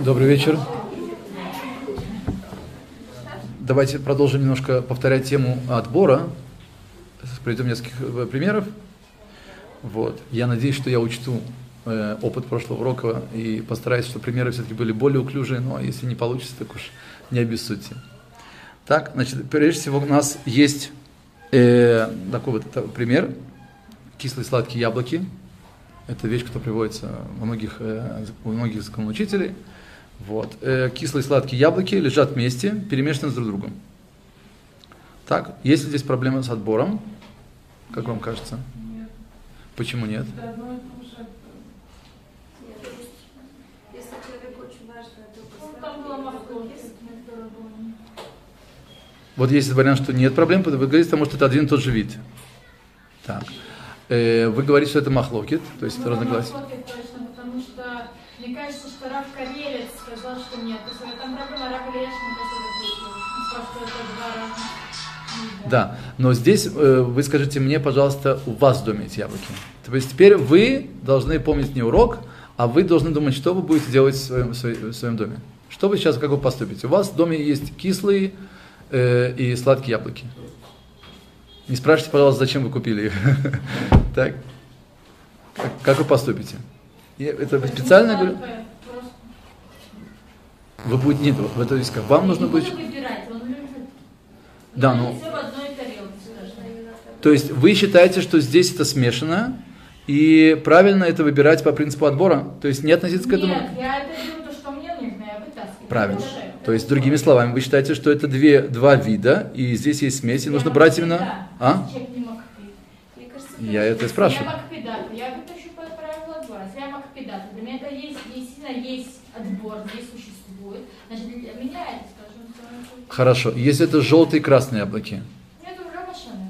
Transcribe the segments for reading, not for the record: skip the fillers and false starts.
Добрый вечер. Давайте продолжим немножко повторять тему отбора. Приведем несколько примеров. Вот. Я надеюсь, что я учту опыт прошлого урока и постараюсь, чтобы примеры все-таки были более уклюжие, но если не получится, так уж не обессудьте. Так, значит, прежде всего у нас есть такой вот пример. Кислые сладкие яблоки. Это вещь, которая приводится у многих законоучителей. Вот. Кислые сладкие яблоки лежат вместе, перемешаны друг с другом. Так, есть ли здесь проблемы с отбором? Как вам кажется? Нет. Почему нет? Это одно и то же. Если человеку очень важно, то Там было морковь. Вот есть вариант, что нет проблем, вы говорите, потому что это один и тот же вид. Так. Вы говорите, что это махлокит, то есть это разногласие. Махлокит точно, потому что мне кажется, что Рав Карелец сказал, что нет. То есть там проблема Рав Ильяшина, он сказал, что это два разных. Да, но здесь вы скажите мне, пожалуйста, у вас в доме эти яблоки. То есть теперь вы должны помнить не урок, а вы должны думать, что вы будете делать в своем доме. Что вы сейчас, как вы поступите? У вас в доме есть кислые и сладкие яблоки. Не спрашивайте, пожалуйста, зачем вы купили их. Так, как вы поступите? Это специально говорю? Вы будете, нет, в это искать. Вам нужно быть... Да, ну... То есть вы считаете, что здесь это смешано, и правильно это выбирать по принципу отбора? То есть не относиться к этому? Нет, я это беру то, что мне нужно, я вытаскиваю. Правильно. То есть, другими словами, вы считаете, что это два вида, и здесь есть смесь, и нужно брать именно... А? Я это и спрашиваю. Я макпедат, я вытащу по правилу отбора. Если я макпедат, для меня это есть отбор, здесь существует. Значит, для меня это, скажем, что... Хорошо. Если это желтые и красные яблоки? Нет, уже машина.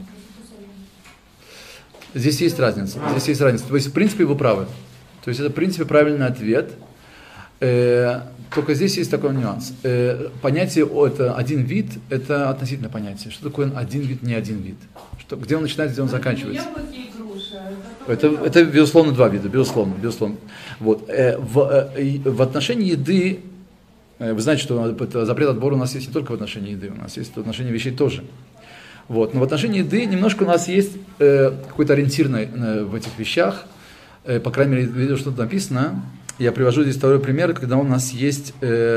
Здесь есть разница. Здесь есть разница. То есть, в принципе, вы правы. То есть, это, в принципе, правильный ответ. Только здесь есть такой нюанс. Понятие это один вид, это относительное понятие. Что такое один вид, не один вид? Где он начинается, где он заканчивается? Яблоки и груши. Это безусловно, два вида, безусловно. Вот. В отношении еды, вы знаете, что запрет отбора у нас есть не только в отношении еды, у нас есть в отношении вещей тоже. Вот. Но в отношении еды немножко у нас есть какой-то ориентир в этих вещах. По крайней мере, видел, что тут написано. Я привожу здесь второй пример, когда у нас есть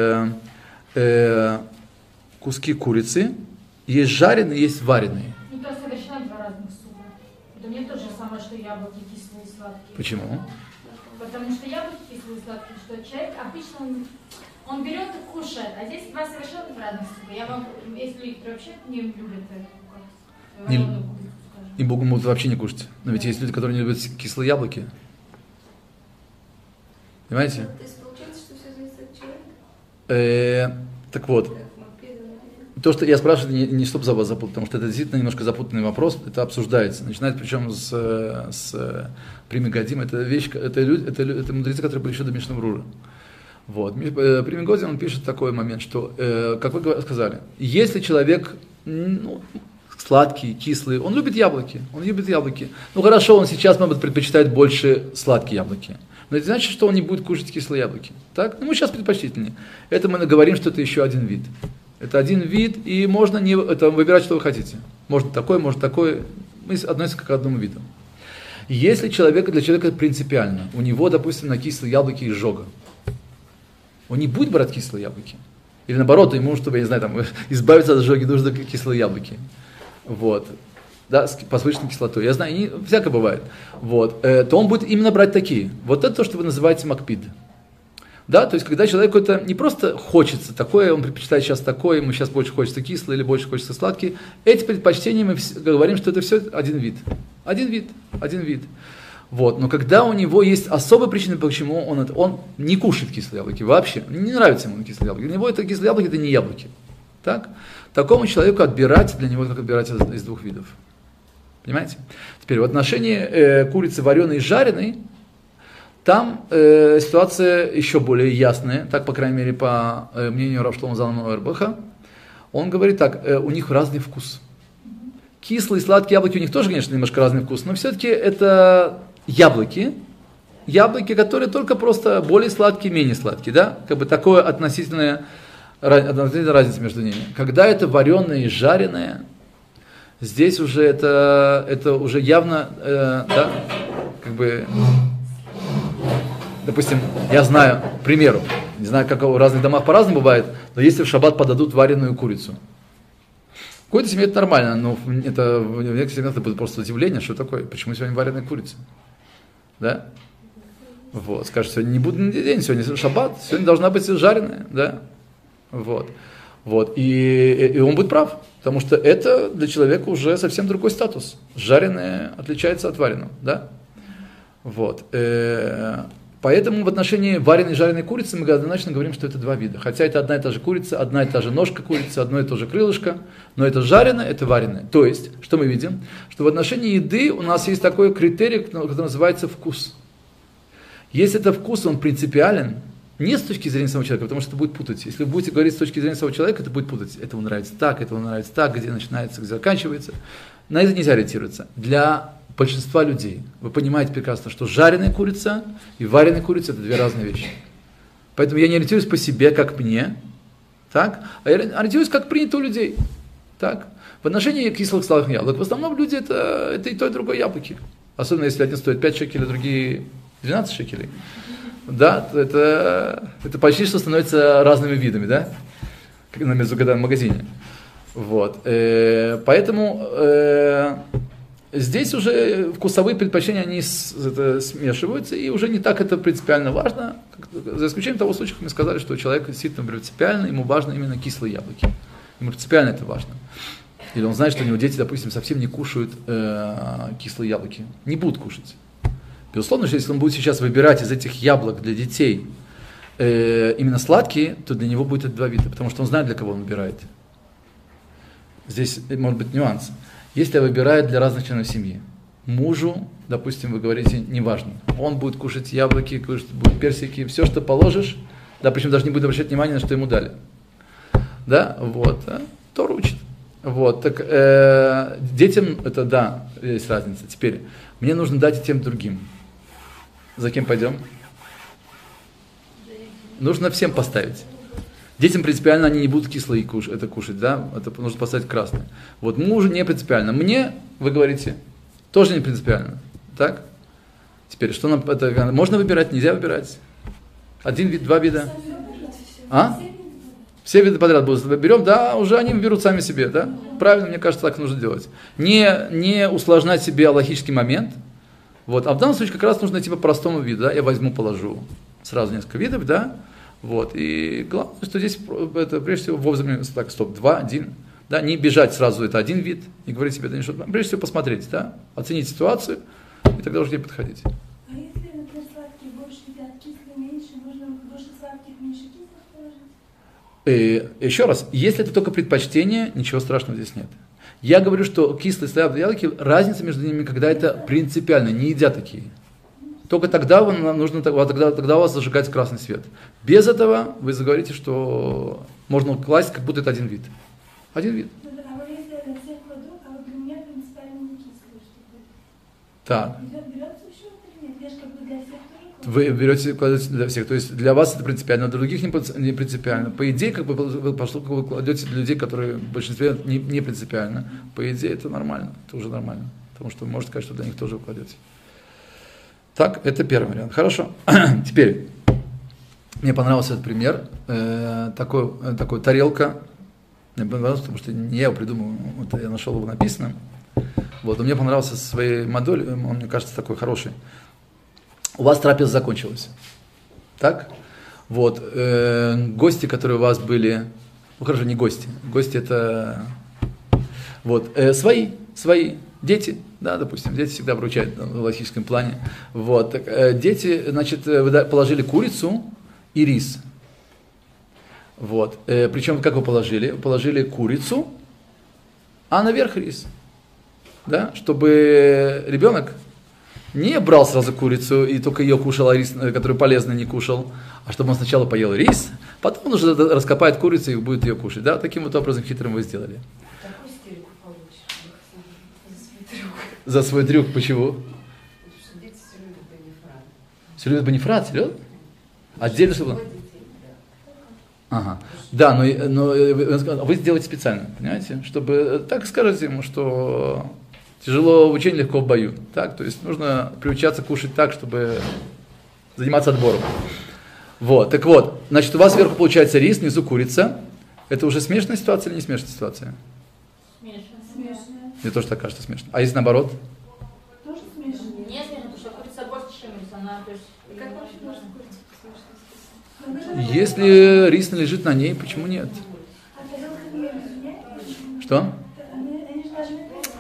куски курицы, есть жареные, есть вареные. Это совершенно два разных супа. Это не то же самое, что яблоки кислые и сладкие. Почему? Потому что яблоки кислые и сладкие, что человек обычно он берет и кушает, а здесь два совершенно разных супа. Если люди вообще не любят это, и Богу могут вообще не кушать. Но ведь есть люди, которые не любят кислые яблоки. Понимаете? То есть получается, что все зависит от человека? Так вот, то, что я спрашиваю, не чтобы за вас запутать, потому что это действительно немножко запутанный вопрос, это обсуждается. Начинается причем с Прими Годим, это вещь, это мудрецы, которые были еще до Мишны Брура. Вот. Прими Годим, он пишет такой момент, что, как вы сказали, если человек сладкий, кислый, он любит яблоки. Ну хорошо, он сейчас, может быть, предпочитает больше сладкие яблоки. Но это значит, что он не будет кушать кислые яблоки. Так? Ну, мы сейчас предпочтительнее. Это мы говорим, что это еще один вид. Это один вид, и можно выбирать, что вы хотите. Можно такой. Мы относимся к одному виду. Если для человека это принципиально, у него, допустим, на кислые яблоки изжога, он не будет брать кислые яблоки. Или наоборот, ему, чтобы, я не знаю, избавиться от изжоги, нужны кислые яблоки. Вот. Да, с повышенной кислотой. Я знаю, всякое бывает. Вот. То он будет именно брать такие. Вот это то, что вы называете макпид. Да, то есть, когда человеку это не просто хочется такое, он предпочитает сейчас такое, ему сейчас больше хочется кислое или больше хочется сладкие. Эти предпочтения мы говорим, что это все один вид. Один вид. Вот. Но когда у него есть особая причина, почему он не кушает кислые яблоки вообще, не нравится ему кислые яблоки. Для него это кислые яблоки, это не яблоки. Так? Такому человеку отбирать, для него как отбирать из двух видов. Понимаете? Теперь в отношении курицы вареной и жареной, там ситуация еще более ясная, так, по крайней мере, по мнению Рав Шломо Залмана Ойербаха. Он говорит так, у них разный вкус. Кислые и сладкие яблоки, у них тоже, конечно, немножко разный вкус, но все-таки это яблоки, яблоки, которые только просто более сладкие, менее сладкие, да? Как бы такое относительная разница между ними. Когда это вареное и жареное, здесь уже это уже явно, да, как бы, допустим, я знаю, к примеру, не знаю, как в разных домах по-разному бывает, но если в шаббат подадут вареную курицу, в какой-то семье это нормально, но это в некоторых семьях это будет просто удивление, что такое, почему сегодня вареная курица, да? Вот, скажут, сегодня не будний день, сегодня шаббат, сегодня должна быть жареная, да? Вот. И он будет прав, потому что это для человека уже совсем другой статус. Жареное отличается от вареного, да? Вот. Поэтому в отношении вареной и жареной курицы мы однозначно говорим, что это два вида. Хотя это одна и та же курица, одна и та же ножка курицы, одно и то же крылышко, но это жареное, это вареное. То есть, что мы видим? Что в отношении еды у нас есть такой критерий, который называется вкус. Если это вкус, он принципиален, не с точки зрения самого человека, потому что это будет путать. Если вы будете говорить с точки зрения самого человека, это будет путать. Это ему нравится так, где начинается, где заканчивается. На это нельзя ориентироваться. Для большинства людей вы понимаете прекрасно, что жареная курица и вареная курица – это две разные вещи. Поэтому я не ориентируюсь по себе, как мне, так? А я ориентируюсь, как принято у людей. Так? В отношении кислых сладких яблок, в основном люди это и то, и другое яблоки. Особенно если один стоит 5 шекелей, а другие 12 шекелей. Да, это почти что становится разными видами, да, как на междугодовом магазине. Вот. Поэтому здесь уже вкусовые предпочтения, они смешиваются, и уже не так это принципиально важно, за исключением того случая, как мы сказали, что человек действительно принципиально, ему важно именно кислые яблоки. Ему принципиально это важно. Или он знает, что у него дети, допустим, совсем не кушают кислые яблоки, не будут кушать. Безусловно, что если он будет сейчас выбирать из этих яблок для детей именно сладкие, то для него будет это два вида, потому что он знает, для кого он выбирает. Здесь может быть нюанс. Если выбирает для разных членов семьи, мужу, допустим, вы говорите, неважно, он будет кушать яблоки, кушать будет персики, все, что положишь, да, причем даже не будет обращать внимания, на что ему дали. Да, вот, Тору учит. Вот, так детям это, да, есть разница. Теперь, мне нужно дать и тем другим. За кем пойдем? Нужно всем поставить. Детям принципиально они не будут кислые это кушать, да? Это нужно поставить красное. Вот мужу не принципиально. Мне, вы говорите, тоже не принципиально. Так? Теперь, что нам это можно выбирать, нельзя выбирать? Один вид, два вида? А? Все виды подряд берем, да, уже они выберут сами себе, да? Правильно, мне кажется, так нужно делать. Не усложнять себе аллахический момент. Вот. А в данном случае как раз нужно идти по простому виду, да? Я возьму, положу сразу несколько видов, да? Вот. И главное, что здесь это прежде всего вовремя, так, стоп, 2, 1, да? Не бежать сразу, это один вид, и говорить себе, это не что-то. Прежде всего посмотреть, да? Оценить ситуацию, и тогда уже к ней подходить. А если, например, сладкие больше едят, кислые меньше, можно больше сладких, меньше кислых положить? Еще раз, если это только предпочтение, ничего страшного здесь нет. Я говорю, что кислые сладкие яблоки, разница между ними, когда это принципиально, не едят такие. Только тогда вам нужно, тогда у вас зажигается красный свет. Без этого вы заговорите, что можно класть, как будто это один вид. Один вид. А вот если я для всех кладу, а вот для меня принципиально не кислые, что-то. Так. Берется еще или нет? Я же как бы для всех тоже кладу. Вы берете, кладете для всех. То есть для вас это принципиально, для других не принципиально. По идее, как бы вы кладете для людей, которые в большинстве не принципиально. По идее, это нормально. Это уже нормально. Потому что вы можете сказать, что для них тоже вы кладете. Так, это первый вариант. Хорошо. Теперь, мне понравился этот пример. Такой тарелка. Мне понравилось, потому что не я его придумал, вот я нашел его написанным. Вот, но мне понравился своей модуль, он, мне кажется, такой хороший. У вас трапеза закончилась. Так? Вот, гости, которые у вас были, ну хорошо, не гости. Гости это, вот, свои, дети, да, допустим, дети всегда вручают в логическом плане. Вот, так, дети, значит, положили курицу и рис. Вот, причем, как вы положили? Положили курицу, а наверх рис. Да, чтобы ребенок не брал сразу курицу и только ее кушал, а рис, который полезный, не кушал, а чтобы он сначала поел рис, потом он уже раскопает курицу и будет ее кушать. Да, таким вот образом хитрым вы сделали. Такую стельку получишь за свой трюк. За свой трюк, почему? Потому что дети все любят Серьезно, бенефрат, серьезно? Отдельно, чтобы... Ага. Да, но вы сделаете специально, понимаете? Чтобы так скажете ему, что тяжело в учении, легко в бою. Так? То есть нужно приучаться кушать так, чтобы заниматься отбором. Вот. Так вот, значит, у вас сверху получается рис, внизу курица. Это уже смешанная ситуация или не смешанная ситуация? Смешанная. Мне тоже так кажется смешно. А если наоборот? Тоже смешно. Не смешно, потому что курица больше, чем рис. Она, то есть, Как вообще можно курицу Если рис лежит на ней, почему нет? А тарелка не объединяет? Что? Они же должны...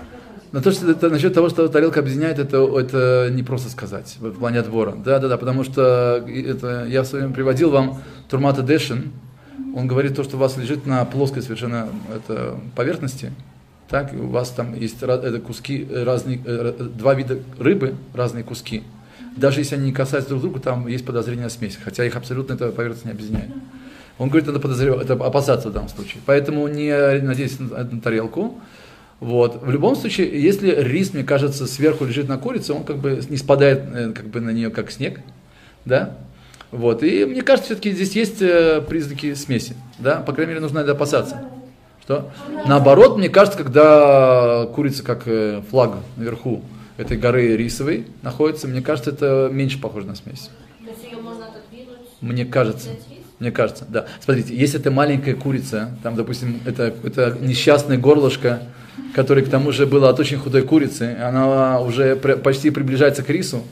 Но то, что это, насчет того, что тарелка объединяет, это не просто сказать в плане отбора. Да, потому что это, я в свое время приводил вам Турмата Дешин. Он говорит то, что у вас лежит на плоской совершенно поверхности. Так, и у вас там есть куски разные, два вида рыбы, разные куски. Даже если они не касаются друг друга, там есть подозрение на смесь, хотя их абсолютно эта поверхность не объединяет. Он говорит, это опасаться в данном случае. Поэтому не надейтесь на тарелку. Вот. В любом случае, если рис, мне кажется, сверху лежит на курице, он как бы не спадает как бы на нее как снег, да? Вот. И мне кажется, все-таки здесь есть признаки смеси, да? По крайней мере, нужно это опасаться. Что? Наоборот, мне кажется, когда курица как флаг наверху этой горы рисовой находится, мне кажется, это меньше похоже на смесь. то есть ее можно отодвинуть. Мне кажется, да. Смотрите, если это маленькая курица, там, допустим, это несчастное горлышко, которое к тому же было от очень худой курицы, она уже почти приближается к рису,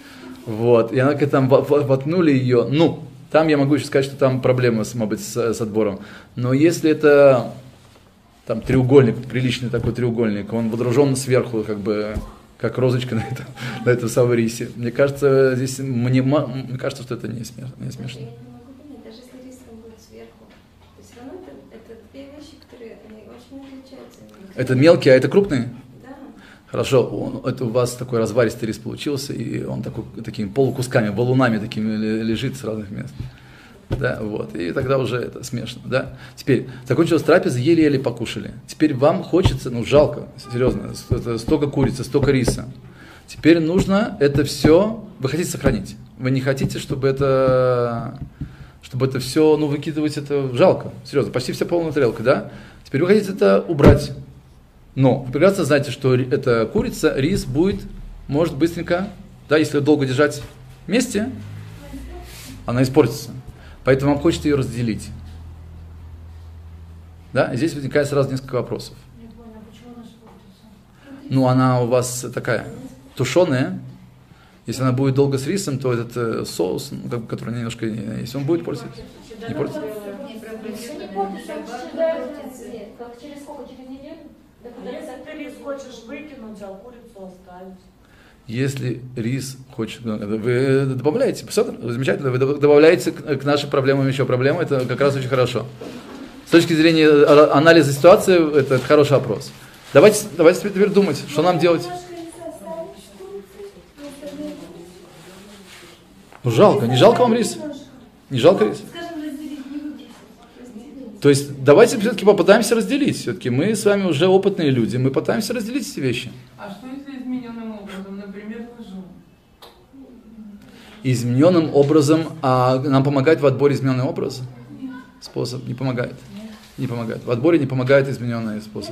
вот, и она как там воткнули ее, там я могу еще сказать, что там проблемы, может быть, с отбором. Но если это там треугольник, приличный такой треугольник, он водружен сверху, как бы, как розочка на этом самом рисе, мне кажется, здесь, мне кажется, что это не смешно. Я не могу понять, даже если рис будет сверху, то все равно это две вещи, которые они очень отличаются. Это мелкие, а это крупные? Да. Хорошо, это у вас такой разваристый рис получился, и он такими полукусками, валунами такими лежит с разных мест. Да, вот, и тогда уже это смешно, да. Теперь, закончилась трапеза, еле-еле покушали. Теперь вам хочется, жалко, серьезно, столько курицы, столько риса. Теперь нужно это все, вы хотите сохранить. Вы не хотите, чтобы это все, выкидывать это жалко, серьезно, почти вся полная тарелка, да. Теперь вы хотите это убрать. Но вы прекрасно знаете, что эта курица, рис может быстренько, да, если долго держать вместе, она испортится. Поэтому вам хочется ее разделить. Да, и здесь возникает сразу несколько вопросов. Не понял, почему она испортится? Она у вас такая тушеная. Если она будет долго с рисом, то этот соус, который немножко, если он будет портиться, не портится. Все не портится, как через сколько? Через неделю? Если ты рис хочешь выкинуть, а курицу оставить. Если рис хочет, вы добавляете, замечательно, вы добавляете к нашим проблемам еще проблемы, это как раз очень хорошо. С точки зрения анализа ситуации, это хороший вопрос. Давайте теперь думать, что нам делать. Жалко, не жалко вам рис? Не жалко рис? То есть давайте все-таки попытаемся разделить. Все-таки мы с вами уже опытные люди, мы пытаемся разделить эти вещи. А что если измененным образом, например, ножом? Измененным образом, а нам помогает в отборе измененный образ? Способ? Не помогает. Не помогает. В отборе не помогает измененный способ.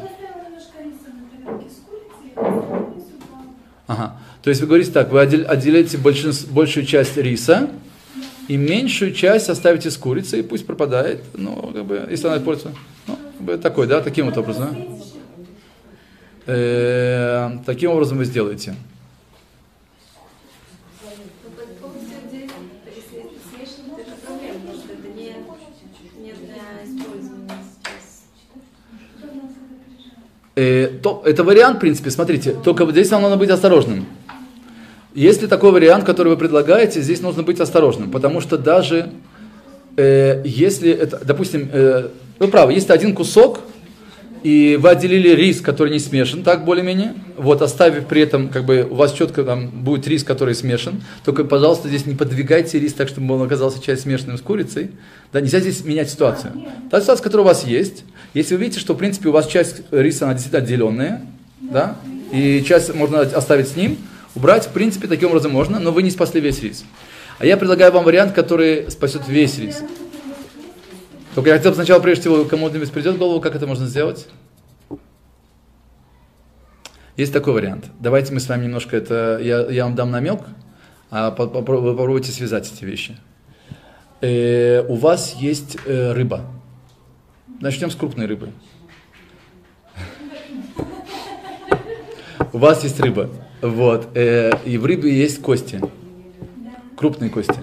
Ага. То есть вы говорите так, вы отделяете большую часть риса и меньшую часть оставите с курицей, и пусть пропадает, если она используется. Такой, да, таким вот образом. Таким образом вы сделаете. Полностью отделить, если это смешано, то это проблема, потому что это не для использования сейчас. Это вариант, в принципе, смотрите, только здесь вам надо быть осторожным. Если такой вариант, который вы предлагаете, здесь нужно быть осторожным, потому что даже если это, допустим, вы правы, есть один кусок, и вы отделили рис, который не смешан, так более-менее, оставив при этом, у вас четко там будет рис, который смешан, только, пожалуйста, здесь не подвигайте рис так, чтобы он оказался часть смешанным с курицей, да, нельзя здесь менять ситуацию. Та ситуация, которая у вас есть, если вы видите, что, в принципе, у вас часть риса, она действительно отделенная, да, и часть можно оставить с ним, убрать, в принципе, таким образом можно, но вы не спасли весь рис. А я предлагаю вам вариант, который спасет весь рис. Только я хотел сначала, прежде всего, кому-нибудь придет в голову, как это можно сделать? Есть такой вариант. Давайте мы с вами немножко это... Я вам дам намек, а вы попробуйте связать эти вещи. У вас есть рыба. Начнем с крупной рыбы. У вас есть рыба. Вот. И в рыбе есть кости. Крупные кости.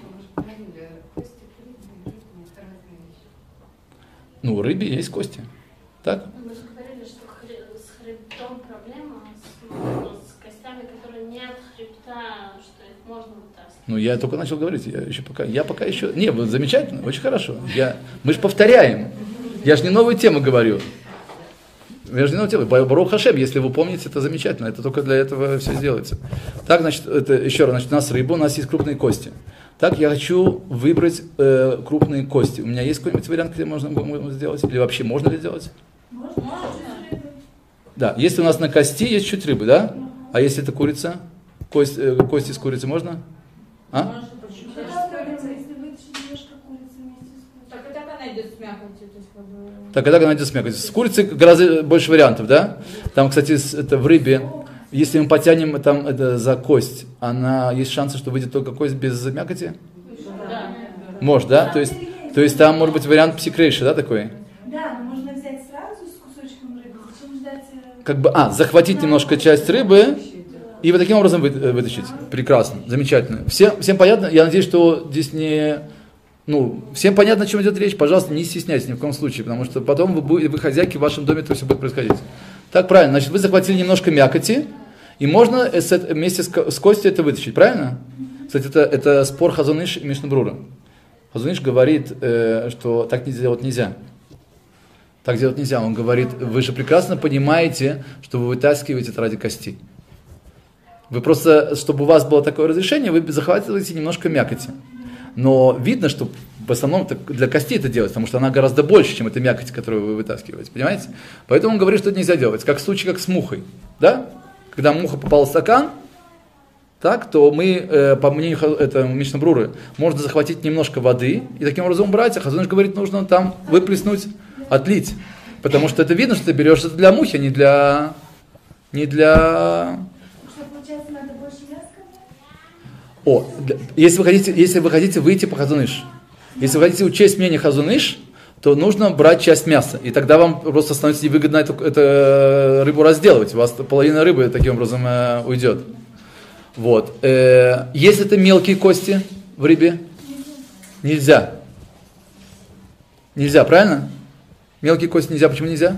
Ну, в рыбе есть кости. Так? Мы же говорили, что с хребтом проблема, с костями, которые не от хребта, что их можно вытаскивать. Ну, я только начал говорить, я пока еще... Не, вот замечательно, очень хорошо. Мы же повторяем. Я же не новую тему говорю. Я же не новую тему. Барух Хашем, если вы помните, это замечательно. Это только для этого все сделается. Так, значит, это еще раз, значит, у нас рыба, у нас есть крупные кости. Так, я хочу выбрать крупные кости. У меня есть какой-нибудь вариант, где можно сделать? Или вообще можно ли сделать? Можно. Да, если у нас на кости есть чуть рыбы, да? А если это курица? Кости с курицы можно? А? Если вытащить немножко курицы вместе с курицей. Так и так она идет с мякотью, то есть как бы... Так, когда найдет смекоть. С курицей гораздо больше вариантов, да? Там, кстати, это в рыбе, если мы потянем там это за кость, есть шансы, что выйдет только кость без мякоти? Да. Может, да? То есть там может быть вариант псикрейши, да, такой? Да, но можно взять сразу с кусочком рыбы, зачем ждать... Как бы, захватить немножко часть рыбы и вот таким образом вытащить. Прекрасно, замечательно. Всем понятно? Я надеюсь, что здесь не... всем понятно, о чем идет речь. Пожалуйста, не стесняйтесь ни в коем случае, потому что потом вы хозяйки в вашем доме, это все будет происходить. Так, правильно. Значит, вы захватили немножко мякоти, и можно вместе с костью это вытащить, правильно? Кстати, это спор Хазон Иш и Мишна Брура. Хазон Иш говорит, что так делать нельзя. Так делать нельзя. Он говорит, вы же прекрасно понимаете, что вы вытаскиваете это ради костей. Вы просто, чтобы у вас было такое разрешение, вы захватываете немножко мякоти. Но видно, что в основном для костей это делать, потому что она гораздо больше, чем эта мякоть, которую вы вытаскиваете. Понимаете? Поэтому он говорит, что это нельзя делать. Как в случае, как с мухой. Да? Когда муха попала в стакан, так, то мы, по мнению Мишна Бруры, можно захватить немножко воды и таким образом убрать. А Хазон Иш говорит, нужно там выплеснуть, отлить. Потому что это видно, что ты берешь это для мухи, а не для... Что, получается, надо больше мяска? Если вы хотите выйти по Хазон Иш, если вы хотите учесть мнение Хазон Иш, то нужно брать часть мяса. И тогда вам просто становится невыгодно эту рыбу разделывать. У вас половина рыбы таким образом уйдет. Вот. Если это мелкие кости в рыбе, нельзя. Нельзя, правильно? Мелкие кости нельзя. Почему нельзя?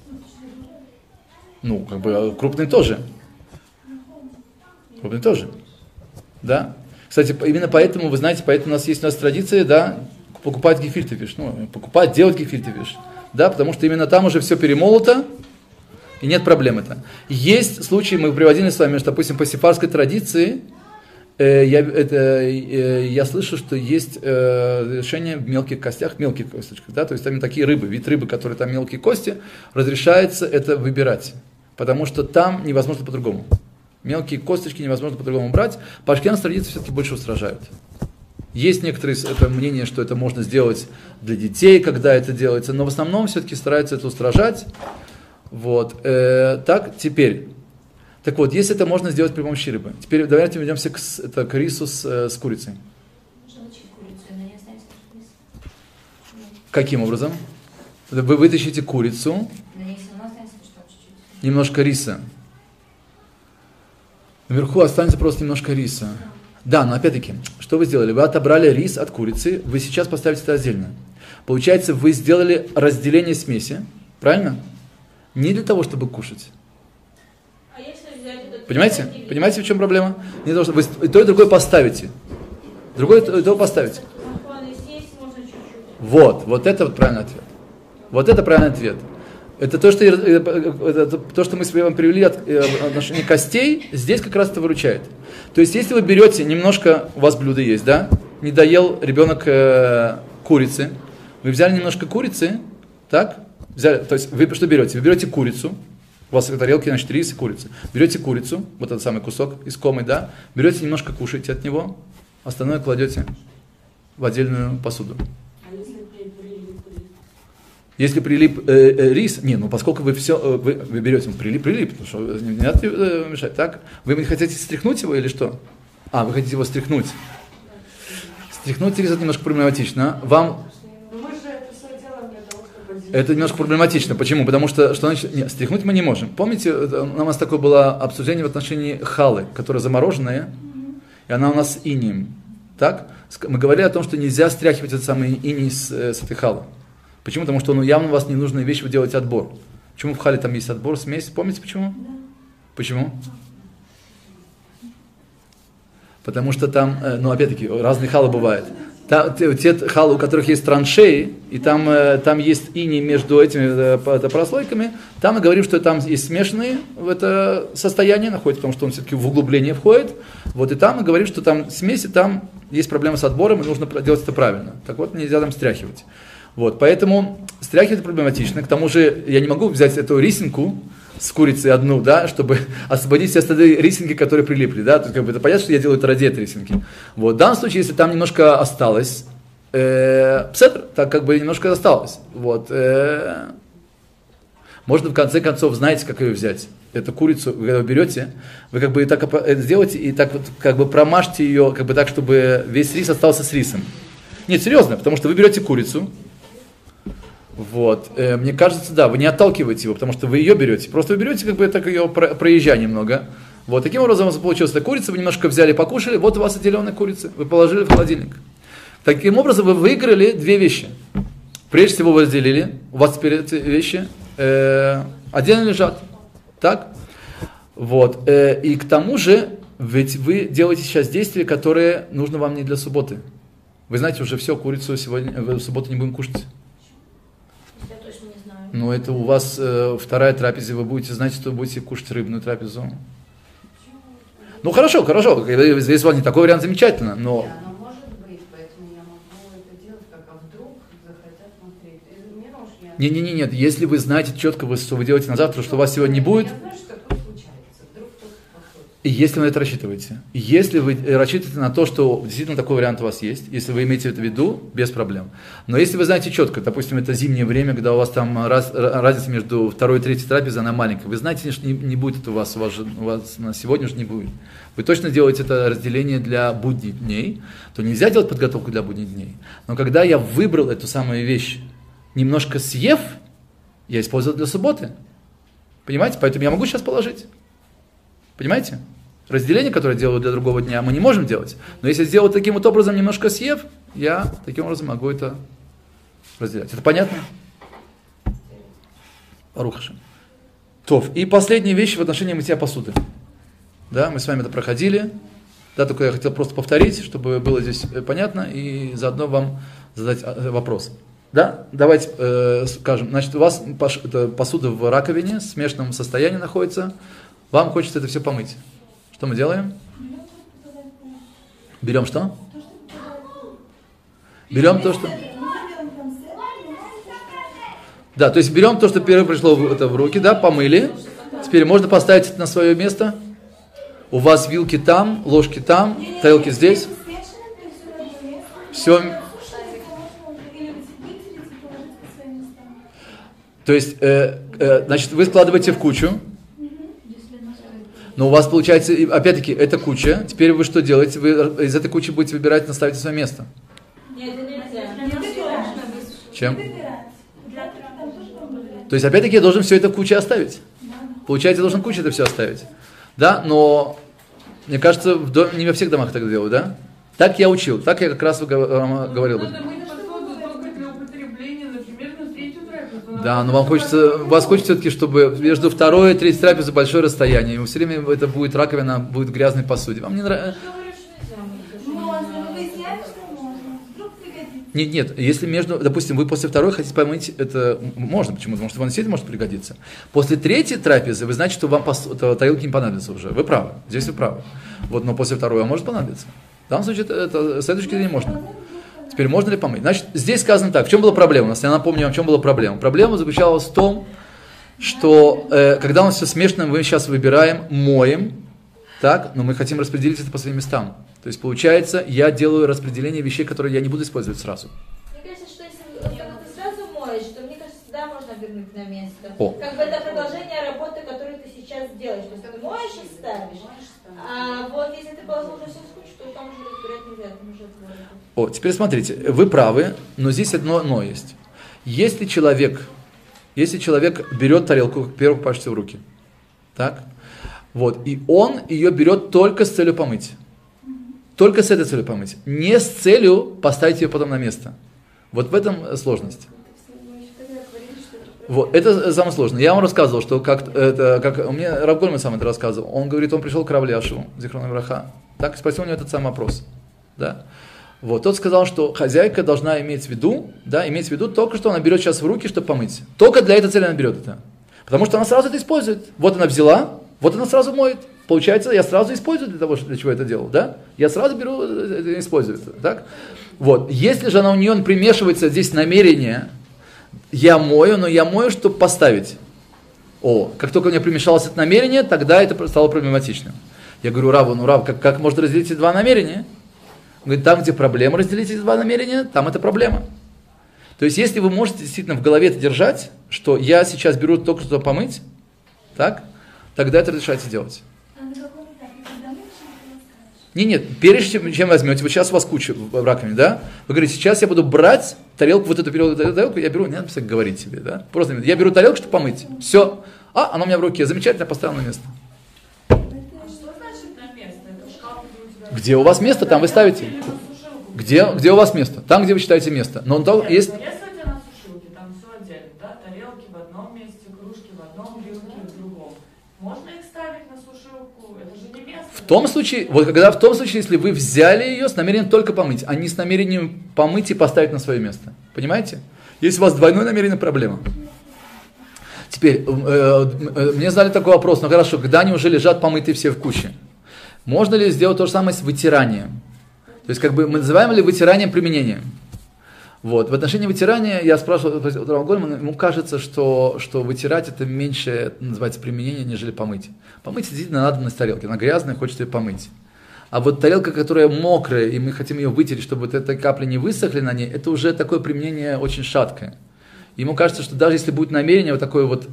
Крупные тоже. Крупные тоже. Да? Кстати, именно поэтому, вы знаете, поэтому у нас есть традиция, да, покупать гефильтефиш. Делать гефильтефиш. Да, потому что именно там уже все перемолото, и нет проблем это. Есть случаи, мы приводили с вами, что, допустим, по сефардской традиции, я слышу, что есть решение в мелких костях, мелких косточках, да, то есть там такие рыбы, вид рыбы, которые там мелкие кости, разрешается это выбирать, потому что там невозможно по-другому. Мелкие косточки невозможно по-другому брать. По ашкеназской традиции все-таки больше устражают. Есть некоторые мнения, что это можно сделать для детей, когда это делается, но в основном все-таки стараются это устражать. Вот. Так, теперь. Так вот, если это можно сделать при помощи рыбы. Теперь давайте вернемся к рису с курицей. Можно учить курицу, и на ней останется рис. Каким образом? Вы вытащите курицу. На ней все равно останется что чуть-чуть. Немножко риса. Наверху останется просто немножко риса. Да, но опять-таки, что вы сделали? Вы отобрали рис от курицы, вы сейчас поставите это отдельно. Получается, вы сделали разделение смеси, правильно? Не для того, чтобы кушать. А если взять этот... Понимаете? Понимаете, в чем проблема? Не для того, чтобы вы и то, и другое поставите. Другое и то поставите. Вот это вот правильный ответ. Вот это правильный ответ. Это то, что мы с вами привели от отношения костей, здесь как раз это выручает. То есть, если вы берете немножко, у вас блюдо есть, да? Не доел ребенок курицы, вы взяли немножко курицы, так? Взяли, то есть, вы что берете? Вы берете курицу, у вас в тарелке, значит, рис и курица. Берете курицу, вот этот самый кусок искомый, да? Берете немножко, кушаете от него, остальное кладете в отдельную посуду. А если прилип рис? Если прилип рис, поскольку вы все, вы берете прилип, потому что не надо мешать, так? Вы хотите стряхнуть его или что? Вы хотите его стряхнуть. Стряхнуть рис это немножко проблематично. Это немножко проблематично. Почему? Потому что значит, стряхнуть мы не можем. Помните, у нас такое было обсуждение в отношении халы, которая замороженная, и она у нас с инием. Так? Мы говорили о том, что нельзя стряхивать этот самый иней с этой халы. Почему? Потому что явно у вас ненужная вещь, вы делаете отбор. Почему в хале там есть отбор, смесь? Помните почему? Да. Почему? Потому что там, опять-таки, разные халы бывают. Те халы, у которых есть траншеи, и там есть иней между этими прослойками, там мы говорим, что там есть смешанные в это состояние, находится, потому что он все-таки в углубление входит. И там мы говорим, что там смеси, там есть проблема с отбором, и нужно делать это правильно. Так вот, нельзя там стряхивать. Поэтому стряхивать проблематично. К тому же я не могу взять эту рисинку с курицей одну, да, чтобы освободить все остальные рисинки, которые прилипли, да, то есть это понятно, что я делаю это ради этой рисинки. В данном случае, если там немножко осталось, так немножко осталось, можно в конце концов, знаете, как ее взять. Эту курицу, когда вы берете, вы так это сделаете и так промажьте ее, так, чтобы весь рис остался с рисом. Нет, серьезно, потому что вы берете курицу, мне кажется, да, вы не отталкиваете его, потому что вы ее берете. Просто вы берете, так ее проезжая немного. Таким образом у вас получилась эта курица, вы немножко взяли, покушали, у вас отделенная курица, вы положили в холодильник. Таким образом вы выиграли две вещи. Прежде всего вы разделили, у вас теперь эти вещи отдельно лежат. Так? И к тому же, ведь вы делаете сейчас действия, которые нужно вам не для субботы. Вы знаете уже все, курицу сегодня, в субботу не будем кушать. Я точно не знаю. Это у вас вторая трапеза, вы будете знать, что будете кушать рыбную трапезу. Хорошо. Если у вас не такой вариант, замечательно, но... Да, но может быть, поэтому я могу это делать, вдруг захотят смотреть. Нет. Если вы знаете четко, что вы делаете на завтра, что у вас сегодня не будет... Я знаю, что такое случается. Вдруг кто-то подходит. И если вы на это рассчитываете, если вы рассчитываете на то, что действительно такой вариант у вас есть, если вы имеете это в виду, без проблем. Но если вы знаете четко, допустим, это зимнее время, когда у вас там разница между второй и третьей трапезой, она маленькая, вы знаете, что не будет это у вас на сегодня уже не будет. Вы точно делаете это разделение для будних дней, то нельзя делать подготовку для будних дней. Но когда я выбрал эту самую вещь, немножко съев, я использовал для субботы. Понимаете? Поэтому я могу сейчас положить. Понимаете? Разделение, которое я делаю для другого дня, мы не можем делать. Но если сделать таким образом, немножко съев, я таким образом могу это разделять. Это понятно? Барух Ашем. И последняя вещь в отношении мытья посуды. Да, мы с вами это проходили. Да, только я хотел просто повторить, чтобы было здесь понятно, и заодно вам задать вопрос. Да, давайте скажем. Значит, у вас посуда в раковине в смешанном состоянии находится. Вам хочется это все помыть. Что мы делаем? Берем что? Берем то, что... Да, то есть берем то, что первое пришло в руки, да, помыли. Теперь можно поставить это на свое место. У вас вилки там, ложки там, тарелки здесь. Все. То есть, значит, вы складываете в кучу. Но у вас получается, опять-таки, это куча. Теперь вы что делаете? Вы из этой кучи будете выбирать, наставить на свое место. Нет, это нельзя. Чем? То есть, опять-таки, я должен все это в куче оставить. Получается, я должен кучу это все оставить. Да, но мне кажется, не во всех домах так делают, да? Так я учил, так я как раз говорил. Да, но у вас хочется все-таки, чтобы между второй и третьей трапезой большое расстояние. И все время это будет раковина, будет в грязной посуде. Вам не нравится? Нет, если допустим, вы после второй хотите помыть, это можно. Почему? Потому что вам действительно может пригодиться. После третьей трапезы вы знаете, что вам тарелки не понадобятся уже. Вы правы, здесь вы правы. Но после второй вам может понадобиться. В данном случае это с этой точки зрения можно. Теперь можно ли помыть? Значит, здесь сказано так. В чем была проблема? Я напомню вам, в чем была проблема. Проблема заключалась в том, что когда у нас все смешано, мы сейчас выбираем, моем, так, но мы хотим распределить это по своим местам. То есть, получается, я делаю распределение вещей, которые я не буду использовать сразу. Мне кажется, что если ты сразу моешь, то мне кажется, всегда можно вернуть на место. О. Как бы это продолжение работы, которую ты сейчас делаешь. То есть ты моешь и ставишь. А вот если ты положил уже все в кучу, то там уже разбирать нельзя, там уже отворот. О, теперь смотрите, вы правы, но здесь одно «но» есть. Если человек берет тарелку, первую пачку в руки, так, вот, и он ее берет только с целью помыть. Только с этой целью помыть. Не с целью поставить ее потом на место. Вот в этом сложность. Вот, это самое сложное. Я вам рассказывал, что как мне Рав Гольман сам это рассказывал. Он говорит, он пришел к Рав Ляшеву, Зихрон Враха, так, спросил у него этот самый вопрос. Да? Вот, тот сказал, что хозяйка должна иметь в виду только, что она берет сейчас в руки, чтобы помыть. Только для этой цели она берет это. Потому что она сразу это использует. Вот она взяла, вот она сразу моет. Получается, я сразу использую для чего я это делал, да? Я сразу беру и использую это, так? Вот, если же она у нее примешивается здесь намерение, я мою, но я мою, чтобы поставить. Как только у меня примешалось это намерение, тогда это стало проблематичным. Я говорю, Рав, как можно разделить эти два намерения? Он говорит, там, где проблема разделить эти два намерения, там это проблема. То есть, если вы можете действительно в голове это держать, что я сейчас беру только что помыть, так, тогда это разрешайте делать. Нет, прежде чем возьмете, вот сейчас у вас куча в раковине, да? Вы говорите, сейчас я буду брать тарелку, вот эту тарелку, я беру, не надо писать, говорить себе, да? Просто я беру тарелку, чтобы помыть. Все. Она у меня в руке, замечательно, поставил на место. А что значит на место? Это шкаф, где у тебя... Где у вас место, там вы ставите. Где у вас место? Там, где вы считаете место. Но Нет, есть... если у тебя на сушилке, там все отдельно, да? Тарелки в одном месте, кружки в одном, вилки в другом. Можно их ставить на сушилку? Это же не место. В том случае, если вы взяли ее с намерением только помыть, а не с намерением помыть и поставить на свое место. Понимаете? Если у вас двойное намерение, проблема. Теперь, мне задали такой вопрос, хорошо, когда они уже лежат помытые все в куче, можно ли сделать то же самое с вытиранием? То есть, мы называем ли вытиранием применением? Вот. В отношении вытирания я спрашивал у Рава Гольмана, ему кажется, что вытирать это меньше, называется, применение, нежели помыть. Помыть действительно надобность тарелки, она грязная, хочется ее помыть. А вот тарелка, которая мокрая, и мы хотим ее вытереть, чтобы вот эти капли не высохли на ней, это уже такое применение очень шаткое. Ему кажется, что даже если будет намерение вот такое вот,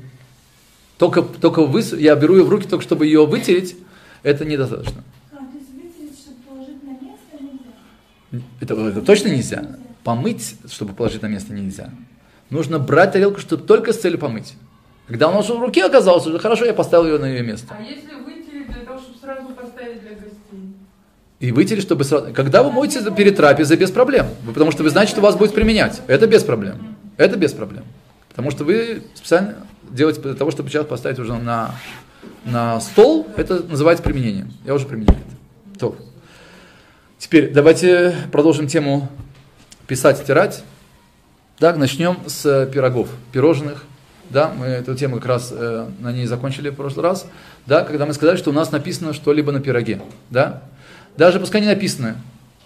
я беру ее в руки, только чтобы ее вытереть, это недостаточно. То есть вытереть, чтобы положить на место, нельзя? Это точно нельзя. Помыть, чтобы положить на место, нельзя. Нужно брать тарелку, чтобы только с целью помыть. Когда она уже в руке оказалась, уже хорошо, я поставил ее на ее место. А если вытереть для того, чтобы сразу поставить для гостей? И вытереть, чтобы сразу... Когда вы моете перед трапезой, без проблем. Потому что вы знаете, что вас будет применять. Это без проблем. Это без проблем. Потому что вы специально делаете для того, чтобы сейчас поставить уже на стол, это называется применением. Я уже применяю это. То. Теперь давайте продолжим тему писать, стирать. Так, начнем с пирогов, пирожных. Да, мы эту тему как раз на ней закончили в прошлый раз. Да, когда мы сказали, что у нас написано что-либо на пироге. Да? Даже пускай не написано,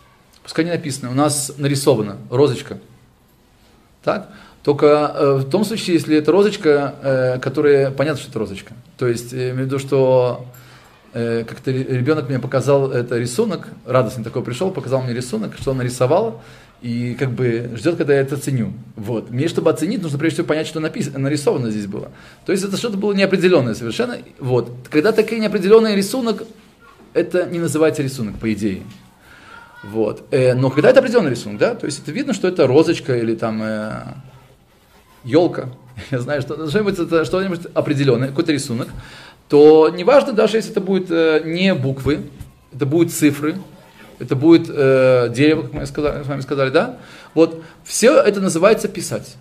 у нас нарисована розочка. Так? Только в том случае, если это розочка, которая, понятно, что это розочка. То есть, я имею в виду, что как-то ребенок мне показал это рисунок, радостный такой пришел, показал мне рисунок, что он нарисовал, и ждет, когда я это оценю. Вот. Мне, чтобы оценить, нужно прежде всего понять, что нарисовано здесь было. То есть, это что-то было неопределенное совершенно. Вот. Когда такой неопределенный рисунок, это не называется рисунок, по идее. Вот. Но когда это определенный рисунок, да, то есть это видно, что это розочка или там елка, я знаю, что это что-нибудь определенное, какой-то рисунок, то неважно, даже если это будет не буквы, это будут цифры, это будет дерево, как мы с вами сказали, да, вот, все это называется писать,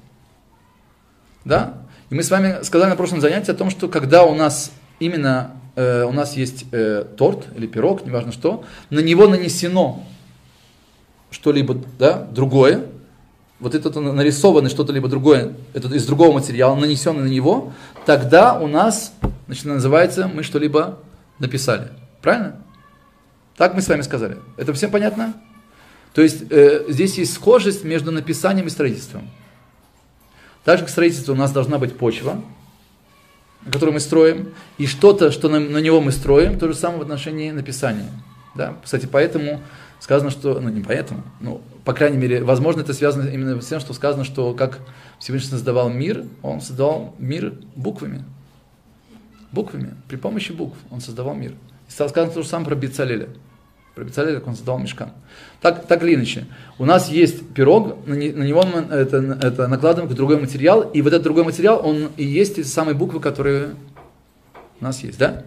да, и мы с вами сказали на прошлом занятии о том, что когда у нас именно, у нас есть торт или пирог, неважно что, на него нанесено что-либо, да, другое, вот это нарисовано что-то либо другое, это из другого материала, нанесенное на него, тогда у нас, называется, мы что-либо написали. Правильно? Так мы с вами сказали. Это всем понятно? То есть, здесь есть схожесть между написанием и строительством. Так же, как строительство, у нас должна быть почва, на которую мы строим, и что-то, что на него мы строим, то же самое в отношении написания. Да? Кстати, поэтому сказано, что, не поэтому, по крайней мере, возможно, это связано именно с тем, что сказано, что как Всевышний создавал мир, он создавал мир буквами. Буквами, при помощи букв он создавал мир. И сказано то же самое про Бецалеля. Про Бецалеля, как он создавал мишкан. Так или иначе, у нас есть пирог, на него мы это накладываем другой материал, и вот этот другой материал, он и есть те самые буквы, которые у нас есть, да?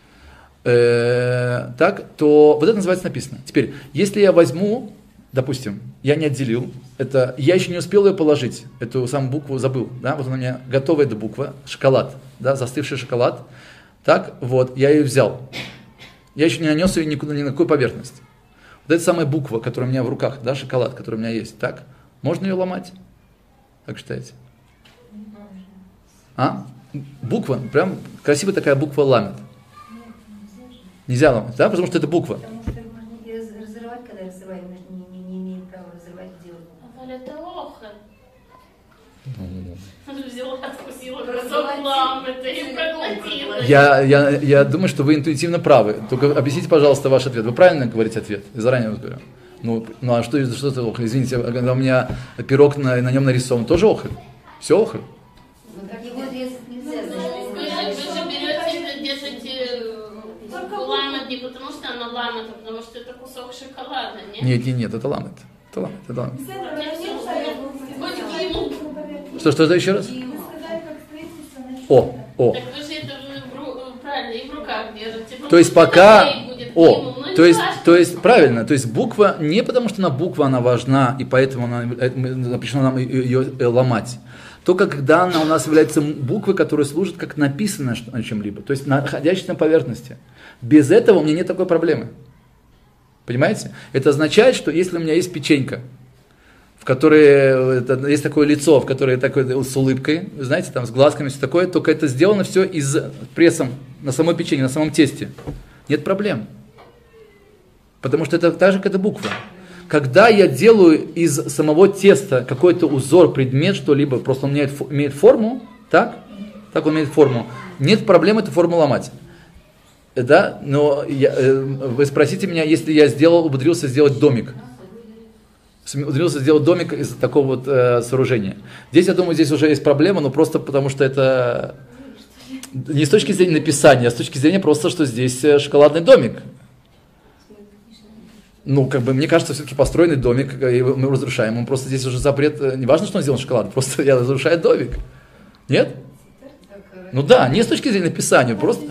Так, то вот это называется написано. Теперь, если я возьму, допустим, я не отделил, я еще не успел ее положить, эту самую букву забыл, да, вот у меня готовая эта буква, шоколад, да, застывший шоколад, так, вот, я ее взял, я еще не нанес ее ни на какую поверхность. Вот эта самая буква, которая у меня в руках, да, шоколад, который у меня есть, так, можно ее ломать? Как считаете? Буква, прям красивая такая буква ламет. Нельзя ломать, да, потому что это буква. Потому что можно и разрывать, когда разрываем, мы не имеем права разрывать делать. А это лохо. Взяла, откусила кусок ламы-то и проглотила. Я думаю, что вы интуитивно правы. Только объясните, пожалуйста, ваш ответ. Вы правильно говорите ответ? Я заранее вас говорю. А что это охоль? Извините, когда у меня пирог на нем нарисован, тоже охоль? Все охоль? Его резать нельзя. Вы же берете, держите ламет не потому, что она ламет, а потому что это кусок шоколада, нет? Нет, это ламет. Это ламет. Что это еще раз? Так вы же это правильно и в руках держите. То есть пока... То есть правильно, то есть буква, не потому что она важна, и поэтому запрещено нам ее ломать. Только когда она у нас является буквой, которая служит как написано на чем-либо, то есть находящейся на поверхности. Без этого у меня нет такой проблемы. Понимаете? Это означает, что если у меня есть печенька, в которой есть такое лицо, в которое такое с улыбкой, знаете, там с глазками, все такое, только это сделано все из прессом на самой печенье, на самом тесте. Нет проблем. Потому что это так же, как это буква. Когда я делаю из самого теста какой-то узор, предмет, что-либо, просто он имеет форму, так он имеет форму, нет проблем эту форму ломать. Да? Но вы спросите меня, если я умудрился сделать домик. Умудрился сделать домик из такого вот сооружения. Здесь, я думаю, здесь уже есть проблема, но просто потому что это не с точки зрения написания, а с точки зрения просто, что здесь шоколадный домик. Мне кажется, все-таки построенный домик, и мы разрушаем. Он просто здесь уже запрет, не важно, что он сделан шоколад, просто я разрушаю домик. Нет? Да, не с точки зрения написания, просто...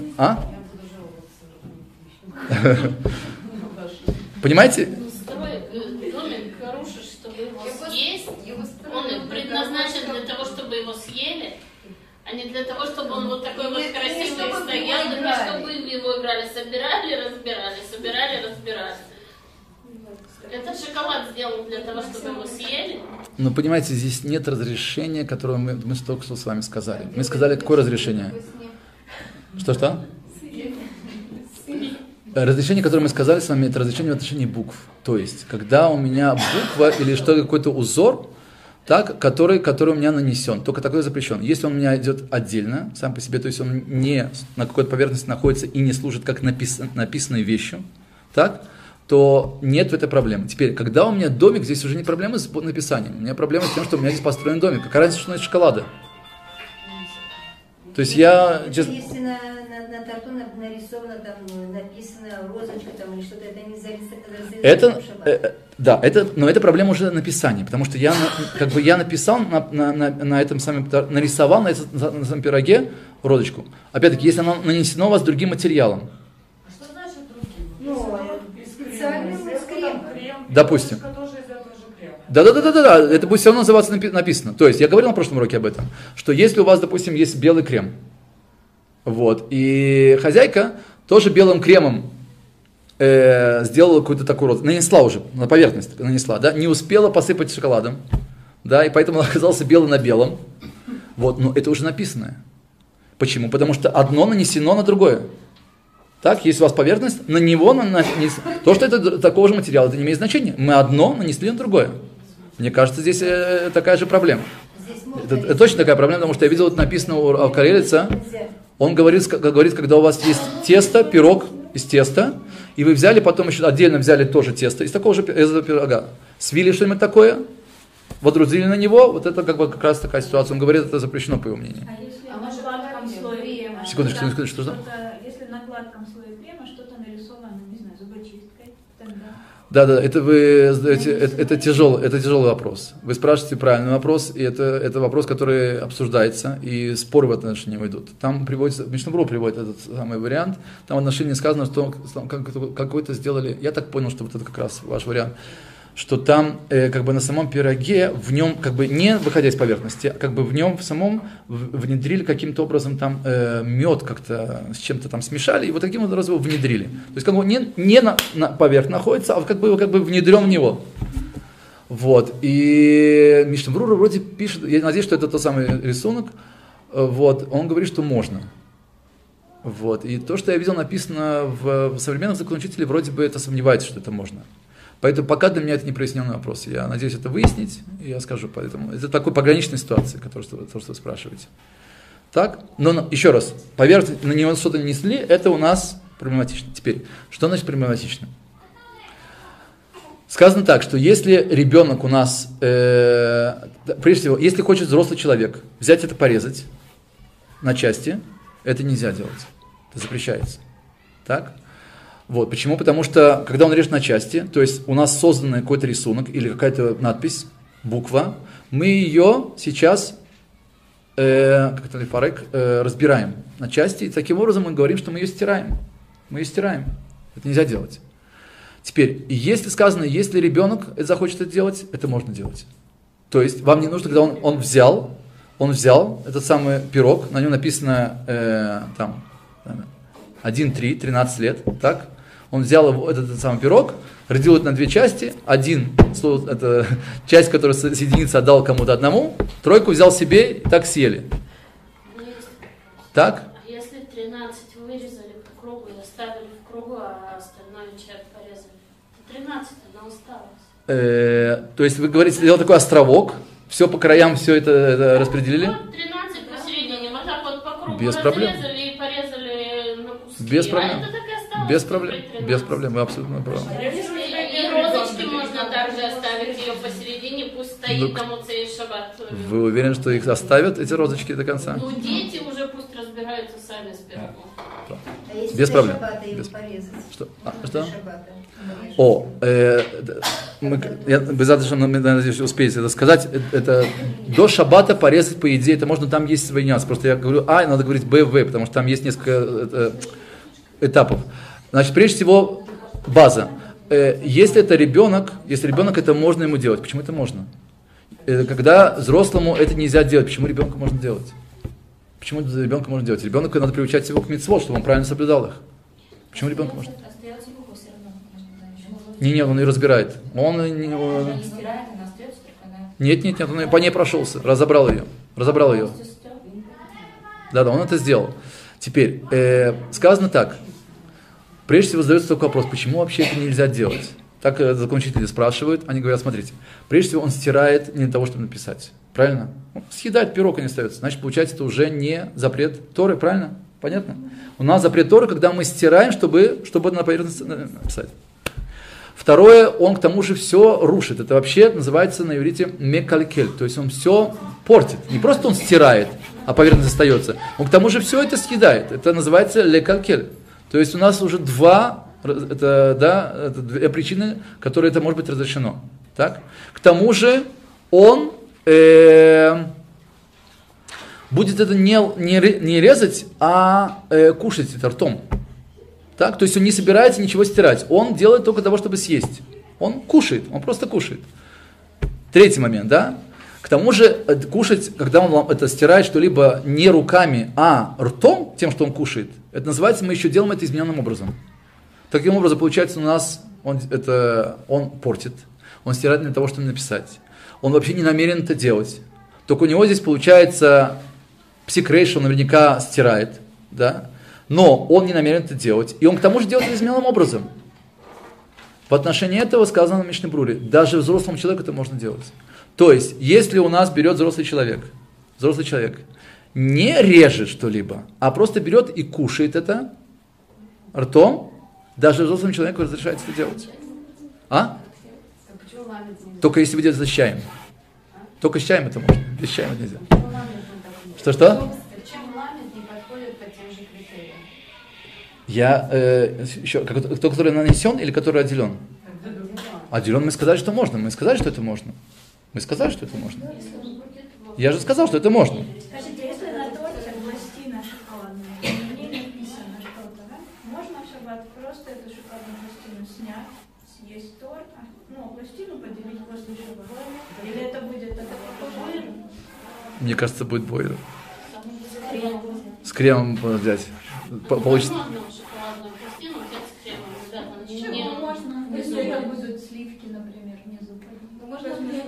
Понимаете? Домик рушишь, чтобы его съесть, он предназначен для того, чтобы его съели, а не для того, чтобы он вот такой вот красивый стоял, для того, чтобы вы его играли, собирали, разбирали. Этот шоколад сделан для того, чтобы его съели. Но понимаете, здесь нет разрешения, которое мы только что с вами сказали. Мы сказали, какое разрешение? Что? Разрешение, которое мы сказали с вами, это разрешение в отношении букв. То есть, когда у меня буква или какой-то узор, так, который у меня нанесен, только такой запрещен. Если он у меня идет отдельно, сам по себе, то есть он не на какой-то поверхности находится и не служит как написанной вещью, так, то нет в этой проблемы. Теперь, когда у меня домик, здесь уже не проблема с написанием, у меня проблема с тем, что у меня здесь построен домик. Какая разница, что это шоколада? То есть Если на торту нарисовано, там написано розочка там, или что-то, это нельзя рисовать. Но это проблема уже написания, потому что я написал на этом самом, нарисовал на самом пироге розочку. Опять-таки, если оно нанесено у вас другим материалом. А что значит другим? Специальный крем. Допустим. Да, это будет все равно называться написано. То есть, я говорил на прошлом уроке об этом, что если у вас, допустим, есть белый крем, вот, и хозяйка тоже белым кремом сделала какую-то такую розу, нанесла уже, на поверхность нанесла, да, не успела посыпать шоколадом, да, и поэтому она оказался белый на белом, вот, но это уже написанное. Почему? Потому что одно нанесено на другое. Так, есть у вас поверхность, на него то, что это такого же материала, это не имеет значения. Мы одно нанесли на другое. Мне кажется, здесь такая же проблема. Это точно такая проблема, потому что я видел, это написано у Алкарелица. Он говорит, когда у вас есть тесто, пирог из теста, и вы взяли, потом еще отдельно взяли тоже тесто из такого же из этого пирога, свили что-нибудь такое, водрузили на него, вот это как раз такая ситуация. Он говорит, это запрещено, по его мнению. А если на гладком слое крема? Секундочку, что? Если на гладком слое крема что-то нарисовано, не знаю, зубочисткой, тогда... Да, это тяжелый вопрос. Вы спрашиваете правильный вопрос, и это вопрос, который обсуждается, и споры в отношении него идут. Там приводится, Мишна Брура приводит этот самый вариант, там в отношении сказано, что какой-то сделали, я так понял, что вот это как раз ваш вариант, что там как бы на самом пироге, в нем как бы не выходя из поверхности, а как бы в нем в самом внедрили каким-то образом там мед как-то с чем-то там смешали, и вот таким образом его внедрили. То есть как бы не на поверхности находится, а как бы внедрен в него. Вот. И Мишна Брура вроде пишет, я надеюсь, что это тот самый рисунок, вот, он говорит, что можно. Вот. И то, что я видел написано в современном законоучителе, вроде бы это сомневается, что это можно. Поэтому пока для меня это не проясненный вопрос. Я надеюсь это выяснить, и я скажу. Поэтому это такой пограничная ситуация, то, что вы спрашиваете. Так? Но еще раз, поверьте, на него что-то нанесли, это у нас проблематично. Теперь, что значит проблематично? Сказано так, что если ребенок у нас, прежде всего, если хочет взрослый человек взять это, порезать на части, это нельзя делать. Это запрещается. Так? Вот, почему? Потому что, когда он режет на части, то есть у нас создан какой-то рисунок или какая-то надпись, буква, мы ее сейчас разбираем на части, и таким образом мы говорим, что мы ее стираем. Мы ее стираем. Это нельзя делать. Теперь, если сказано, если ребенок захочет это делать, это можно делать. То есть, вам не нужно, когда он взял этот самый пирог, на нем написано 1, 3, 13 лет, так? Он взял этот самый пирог, разделил это на две части, это часть, которая соединится, отдал кому-то одному, тройку взял себе, и так съели. Так? Если 13 вырезали по кругу и оставили в кругу, а остальную часть порезали, то 13 она осталась. То есть вы говорите, сделал такой островок, все по краям, все это распределили? Вот 13 посередине, вот так вот по кругу без проблем. разрезали и порезали на куски. Без проблем. А это так и осталось. Без проблем, вы абсолютно правы. И розочки можно также оставить ее посередине, пусть стоит там Моцей Шаббат. Вы уверены, что их оставят, эти розочки, до конца? Ну, дети уже пусть разбираются сами с пирогом. Без проблем. Что? Что? Вы надеюсь, успеете это сказать. Это до шаббата порезать, по идее, это можно, там есть свои нюансы. Просто я говорю надо говорить БВ, потому что там есть несколько этапов. Значит, прежде всего, база. Если ребенок, это можно ему делать. Почему это можно? Когда взрослому это нельзя делать, почему ребенку можно делать? Почему ребенка можно делать? Ребенку надо приучать его к мицвот, чтобы он правильно соблюдал их. Почему ребенку можно? Не, он ее разбирает. Нет, он по ней прошелся, разобрал ее. Да, он это сделал. Теперь, сказано так. Прежде всего задается такой вопрос, почему вообще это нельзя делать? Так законоучители спрашивают, они говорят, смотрите, прежде всего он стирает не для того, чтобы написать. Правильно? Съедает пирог и не остается. Значит, получается, это уже не запрет Торы, правильно? Понятно? У нас запрет Торы, когда мы стираем, чтобы на поверхности написать. Второе, он к тому же все рушит. Это вообще называется на иврите мекалькель. То есть он все портит. Не просто он стирает, а поверхность остается. Он к тому же все это съедает. Это называется лекалькель. То есть у нас уже это две причины, которые это может быть разрешено. Так? К тому же он будет это не резать, а кушать это ртом. Так? То есть он не собирается ничего стирать. Он делает только того, чтобы съесть. Он кушает, он просто кушает. Третий момент, да? К тому же кушать, когда он это стирает что-либо не руками, а ртом, тем, что он кушает, это называется, мы еще делаем это измененным образом. Таким образом, получается, у нас он портит, он стирает для того, чтобы написать. Он вообще не намерен это делать. Только у него здесь получается псикрей, что он наверняка стирает, да? Но он не намерен это делать. И он к тому же делает это измененным образом. В отношении этого сказано в Мишне Бруре, даже взрослому человеку это можно делать. То есть, если у нас берет взрослый человек, не режет что-либо, а просто берет и кушает это ртом, Даже взрослому человеку разрешается это делать. А? Только если вы делаете с чаем. Только с чаем это можно, без чая это нельзя. Что? Чем ламет не подходит по тем же критериям? Еще, тот, который нанесен или который отделен? Отделен мы сказали, что можно. Мы сказали, что это можно. Я же сказал, что это можно. Скажите, если на торте пластина шоколадная, на ней написано что-то, да? Можно в шаббат просто эту шоколадную пластину снять, съесть торт, пластину поделить после шаббата? Или это будет бойлер? Мне кажется, будет бойлер. С кремом взять. Получится. Шоколадную пластину взять с кремом, ребята. Можно, если это будут сливки, например, внизу. Можно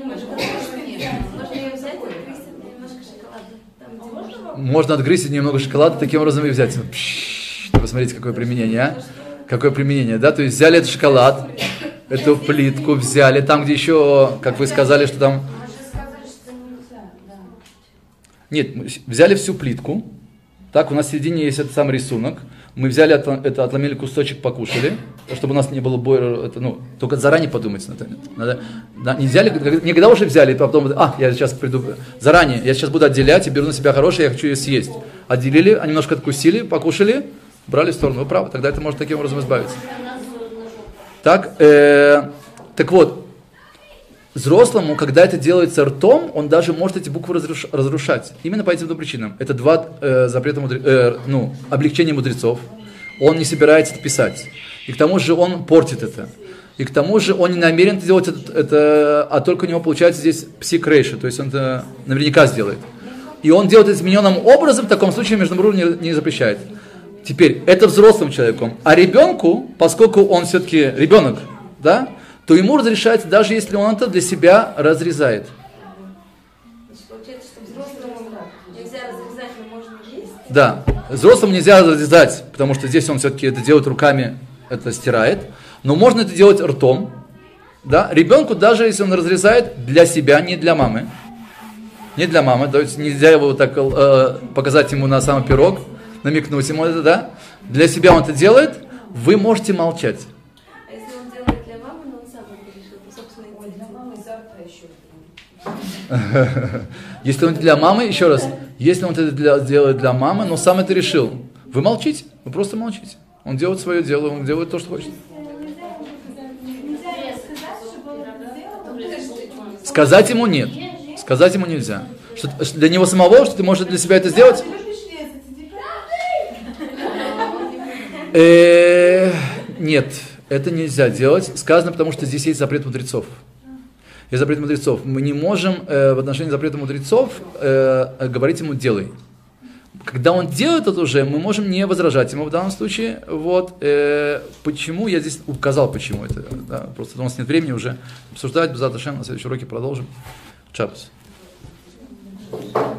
ее взять и отгрызть немножко шоколада. Можно отгрызть немного шоколада, таким образом и взять. Посмотрите, какое применение, а? Какое применение, да? То есть взяли этот шоколад, эту плитку взяли, там, где еще, как вы сказали, что там... Нет, взяли всю плитку. Так, у нас в середине есть этот самый рисунок. Мы взяли это, отломили кусочек, покушали, чтобы у нас не было боя. Только заранее подумайте на это. Не взяли, никогда уже взяли, и потом, я сейчас приду, заранее, я сейчас буду отделять и беру на себя хорошее, я хочу ее съесть. Отделили, немножко откусили, покушали, брали в сторону. Вы правы, тогда это может таким образом избавиться. Так, так вот, взрослому, когда это делается ртом, он даже может эти буквы разрушать. Именно по этим двум причинам. Это два запрета облегчения мудрецов. Он не собирается это писать. И к тому же он портит это. И к тому же он не намерен делать это, а только у него получается здесь псик-рейша, то есть он это наверняка сделает. И он делает это измененным образом, в таком случае Мишнабрура не запрещает. Теперь, это взрослым человеком. А ребенку, поскольку он все-таки ребенок, да, то ему разрешается, даже если он это для себя разрезает. Получается, что взрослому нельзя разрезать, но можно есть? Да, взрослому нельзя разрезать, потому что здесь он все-таки это делает руками, это стирает. Но можно это делать ртом. Да? Ребенку, даже если он разрезает для себя, не для мамы. Не для мамы, то есть нельзя его так показать ему на самый пирог, намекнуть ему это, да? Для себя он это делает, вы можете молчать. Если он для мамы, еще раз, если он это делает для мамы, но сам это решил, вы молчите, вы просто молчите. Он делает свое дело, он делает то, что хочет. Сказать ему нет, сказать ему нельзя. Что для него самого, что ты можешь для себя это сделать? Нет, это нельзя делать. Сказано, потому что здесь есть запрет мудрецов. Есть запрет мудрецов. Мы не можем в отношении запрета мудрецов говорить ему «делай». Когда он делает это уже, мы можем не возражать ему в данном случае. Вот, почему, я здесь указал, почему это. Да, просто у нас нет времени уже обсуждать. Безат Ашем, на следующем уроке продолжим. Шаббат.